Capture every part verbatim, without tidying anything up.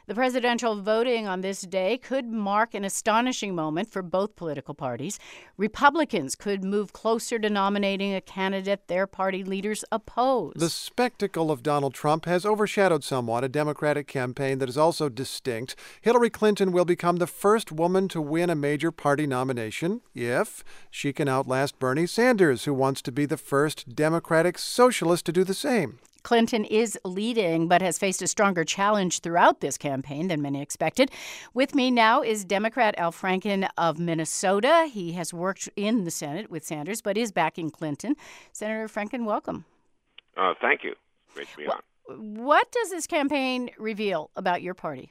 The presidential voting on this day could mark an astonishing moment for both political parties. Republicans could move closer to nominating a candidate their party leaders oppose. The spectacle of Donald Trump has overshadowed somewhat a Democratic campaign that is also distinct. Hillary Clinton will become the first woman to win a major party nomination if she can outlast Bernie Sanders, who wants to be the first Democratic socialist to do the same. Clinton is leading, but has faced a stronger challenge throughout this campaign than many expected. With me now is Democrat Al Franken of Minnesota. He has worked in the Senate with Sanders, but is backing Clinton. Senator Franken, welcome. Uh, thank you. Great to be on. What does this campaign reveal about your party?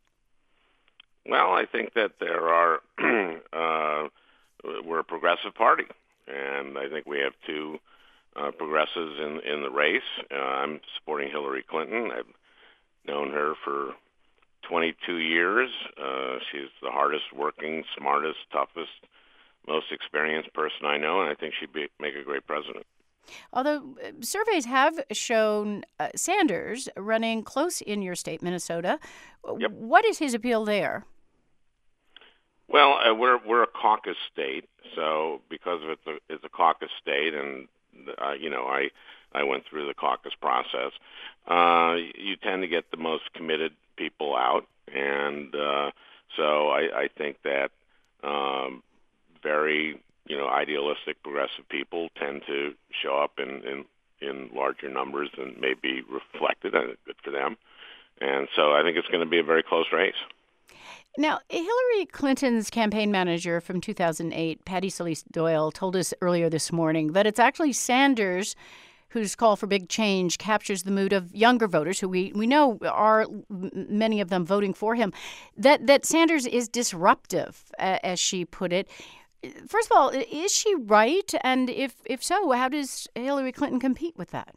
Well, I think that there are, uh, we're a progressive party, and I think we have two uh, progressives in, in the race. Uh, I'm supporting Hillary Clinton. I've known her for twenty-two years. Uh, she's the hardest working, smartest, toughest, most experienced person I know, and I think she'd be, make a great president. Although surveys have shown uh, Sanders running close in your state, Minnesota. Yep. What is his appeal there? Well, uh, we're we're a caucus state, so because of it's a, it's a caucus state, and uh, you know, I I went through the caucus process. Uh, you tend to get the most committed people out, and uh, so I, I think that um, very you know idealistic progressive people tend to show up in, in in larger numbers than may be reflected, and good for them. And so I think it's going to be a very close race. Now, Hillary Clinton's campaign manager from two thousand eight, Patty Solis Doyle, told us earlier this morning that it's actually Sanders whose call for big change captures the mood of younger voters, who we, we know are many of them voting for him, that, that Sanders is disruptive, uh, as she put it. First of all, is she right? And if, if so, how does Hillary Clinton compete with that?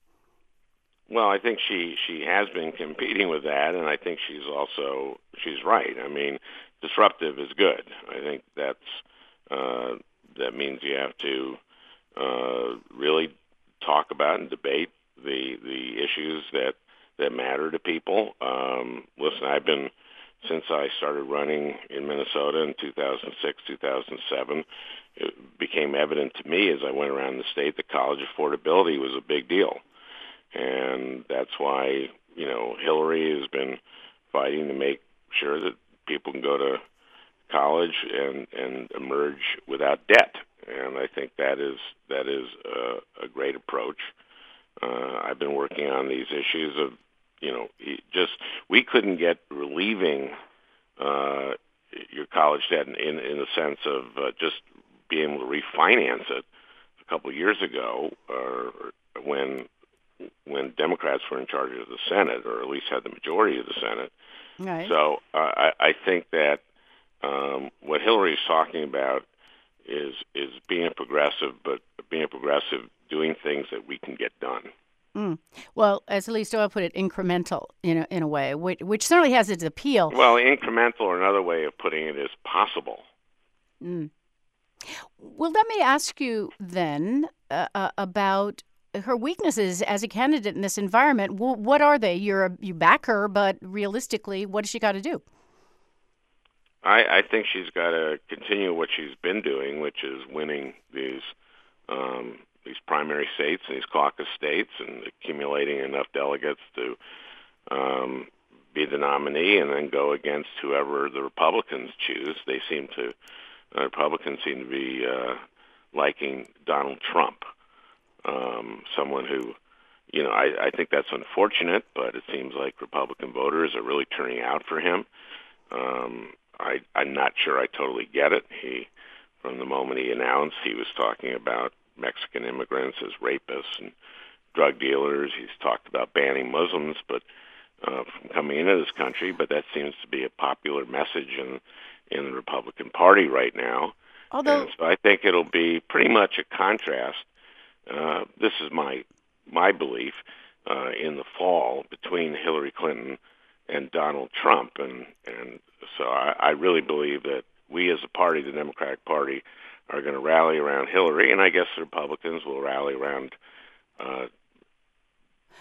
Well, I think she, she has been competing with that, and I think she's also she's right. I mean, disruptive is good. I think that's uh, that means you have to uh, really talk about and debate the the issues that, that matter to people. Um, listen, I've been since I started running in Minnesota in two thousand six, two thousand seven. It became evident to me as I went around the state that college affordability was a big deal. And that's why, you know, Hillary has been fighting to make sure that people can go to college and, and emerge without debt. And I think that is that is a, a great approach. Uh, I've been working on these issues of, you know, just we couldn't get relieving uh, your college debt in, in, in the sense of uh, just being able to refinance it a couple of years ago, or when. when Democrats were in charge of the Senate, or at least had the majority of the Senate. Right. So uh, I, I think that um, what Hillary is talking about is is being a progressive, but being a progressive, doing things that we can get done. Mm. Well, as Solis Doyle put it, incremental, you know, in a way, which, which certainly has its appeal. Well, incremental, or another way of putting it, is possible. Mm. Well, let me ask you then uh, uh, about her weaknesses as a candidate in this environment. W- what are they? You're a, you back her, but realistically, what has she got to do? I, I think she's got to continue what she's been doing, which is winning these um, these primary states and these caucus states, and accumulating enough delegates to um, be the nominee, and then go against whoever the Republicans choose. They seem to uh, Republicans seem to be uh, liking Donald Trump. Um, someone who, you know, I, I think that's unfortunate, but it seems like Republican voters are really turning out for him. Um, I, I'm not sure I totally get it. He, from the moment he announced, he was talking about Mexican immigrants as rapists and drug dealers. He's talked about banning Muslims, but uh, from coming into this country. But that seems to be a popular message in in the Republican Party right now. Although, and so I think it'll be pretty much a contrast. Uh, this is my my belief uh, in the fall between Hillary Clinton and Donald Trump, and and so I, I really believe that we as a party, the Democratic Party, are going to rally around Hillary, and I guess the Republicans will rally around uh,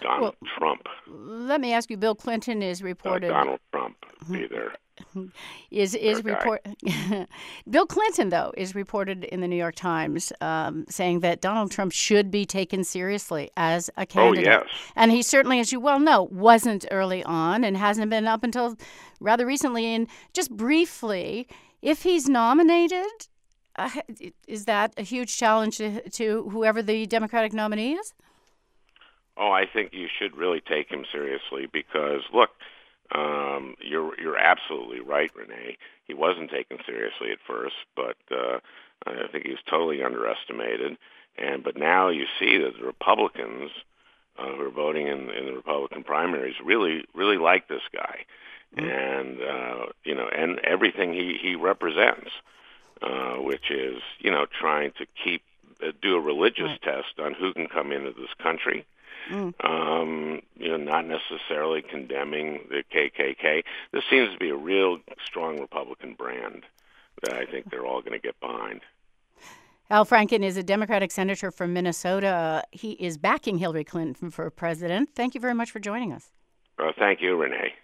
Donald well, Trump. Let me ask you, Bill Clinton is reported... Uh, Donald Trump, either. is is report Bill Clinton, though, is reported in the New York Times um, saying that Donald Trump should be taken seriously as a candidate. Oh, yes. And he certainly, as you well know, wasn't early on and hasn't been up until rather recently. And just briefly, if he's nominated, uh, is that a huge challenge to, to whoever the Democratic nominee is? Oh, I think you should really take him seriously because, look, Um, you're you're absolutely right, Renee. He wasn't taken seriously at first, but uh, I think he was totally underestimated. And but now you see that the Republicans uh, who are voting in, in the Republican primaries really really like this guy, mm-hmm. and uh, you know, and everything he he represents, uh, which is you know trying to keep uh, do a religious right. test on who can come into this country. Mm. Um, you know, not necessarily condemning the K K K. This seems to be a real strong Republican brand that I think they're all going to get behind. Al Franken is a Democratic senator from Minnesota. He is backing Hillary Clinton for president. Thank you very much for joining us. Uh, thank you, Renee.